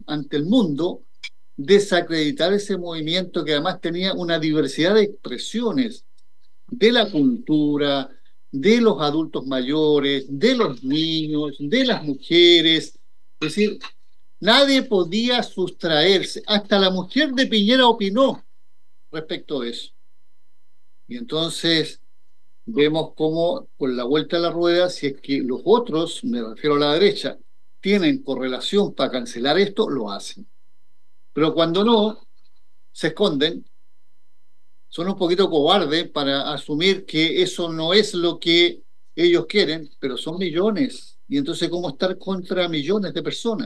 ante el mundo, desacreditar ese movimiento que además tenía una diversidad de expresiones de la cultura, de los adultos mayores, de los niños, de las mujeres. Es decir, nadie podía sustraerse. Hasta la mujer de Piñera opinó respecto de eso. Y entonces vemos cómo con la vuelta a la rueda, si es que los otros, me refiero a la derecha, tienen correlación para cancelar esto, lo hacen. Pero cuando no, se esconden, son un poquito cobardes para asumir que eso no es lo que ellos quieren, pero son millones. Y entonces, ¿cómo estar contra millones de personas?